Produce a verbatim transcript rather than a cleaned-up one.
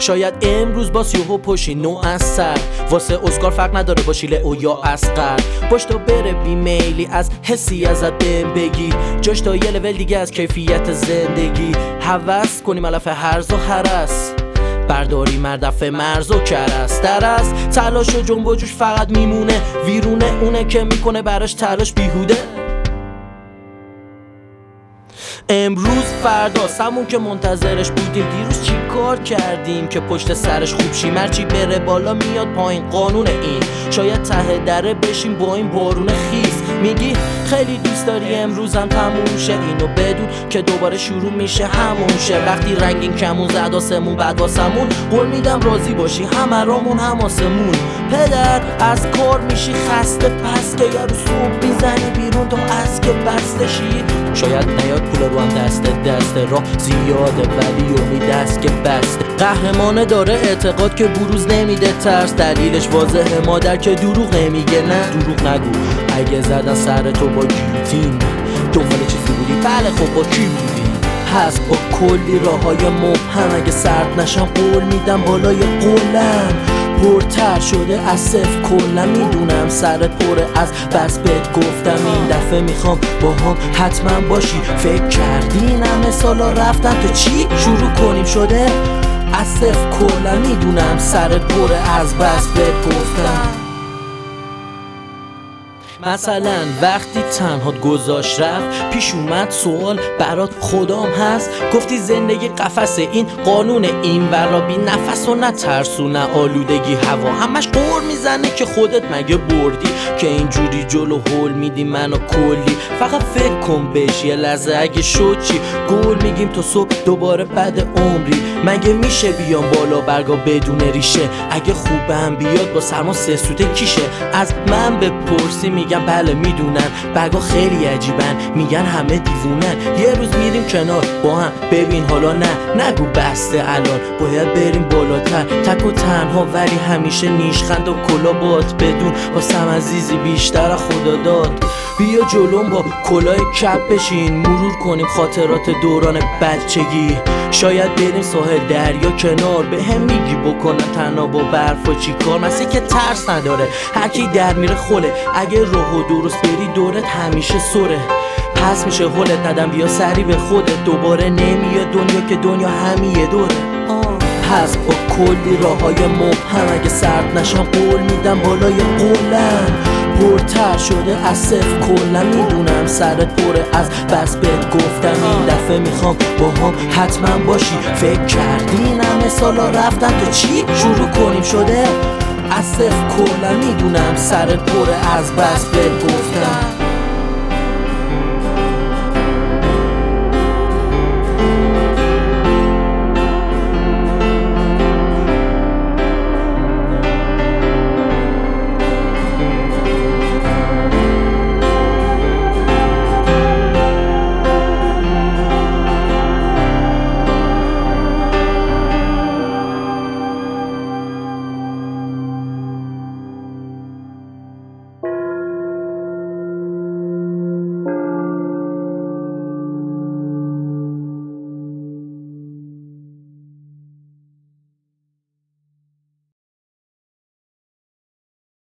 شاید امروز باز یهو پشی نو از سر واسه اسکار فرق نداره باشی لئو یا اصغر. باش تا بره بیمیلی از حسی ازت بهم بگی، جاش تا یه لول دیگه از کیفیت زندگی. هوس کنیم علف هرز و هرس، برداری مردفه مرز و کرس. درست تلاش و جنب و جوش فقط میمونه، ویرونه اونه که میکنه براش تلاش بیهوده. امروز فرداست همون که منتظرش بودیم. دیروز چی کار کردیم که پشت سرش خوب شیم؟ هرچی بره بالا میاد پایین، قانون این. شاید ته دره بشیم با این بارون خیس. میگی خیلی دوست داری امروزم تموم شه، اینو بدون که دوباره شروع میشه همون شه. وقتی رنگین کمون زد آسمون بعد واسمون، قول میدم راضی باشی همه رامون هم آسمون. پدر از کار میشی خسته، پس که یارو صبح میزنی بیرون تا از که بسته شی. شاید نیاد پول رو هم دست دست راه زیاده، ولی امید است که بسته. قهرمانه داره اعتقاد که بروز نمیده ترس، دلیلش واضحه مادر که دروغ نمیگه. نه دروغ نگو، اگه زدن سر تو با گیلتین دنبال چیزی بودی، بله خب با کی بودی؟ هست با کلی راه های مبهم، اگه سرد نشم قول میدم بالای قولم پرتر شده از صفر کلا. میدونم سرت پره از بس بهت گفتم این دفعه میخوام با هم حتما باشی. فکر کردی این همه سالا رفتم تا چی؟ شروع کنیم شده از صفر کلا. میدونم سرت پره از بس بهت گفتم. مثلا وقتی تنهات گذاشت رفت، پیش اومد سوال برات خدام هست؟ گفتی زندگی قفسه، این قانون این ورا بی نفس و نه ترسو نه آلودگی هوا. همش قور میزنه که خودت مگه بردی که اینجوری جلو هول میدی منو کلی. فقط فکر کن بهش یه لحظه اگه شد چی؟ گول میگیم تو صبح دوباره بعد عمری. مگه میشه بیام بالا برگا بدون ریشه؟ اگه خوبم بیاد با سرما سه سوته کیشه؟ از من بپرسی میگم بله میدونن، برگا خیلی عجیبن میگن همه دیوونن. یه روز میریم کنار با هم ببین حالا نه نگو بسته الان باید بریم بالاتر. تک و تنها ولی همیشه نیشخند و کلا بات بدون واسم عزیزی بیشتر خدا داد. بیا جلوم با کلاه کپ بشین، مرور کنیم خاطرات دوران بچگی. شاید بریم ساحل دریا کنار، به هم میگی بکنم تنها با برف و چی کار؟ مثل که ترس نداره هرکی در میره خله، اگه راه و درست بری دورت همیشه سره. پس میشه هولت ندم بیا سری به خودت، دوباره نمیاد دنیا که دنیا همیه دوره. پس با کلی راه های مبهم، اگه سرد نشم قول میدم بالای قولم پرتر شده از صفر کلا. میدونم سرت پره از بس بهت گفتم این دفعه میخوام با هم حتما باشی. فکر کردی این همه سالا رفتم تا چی؟ شروع کنیم شده از صفر کلا. میدونم سرت پره از بس بهت گفتم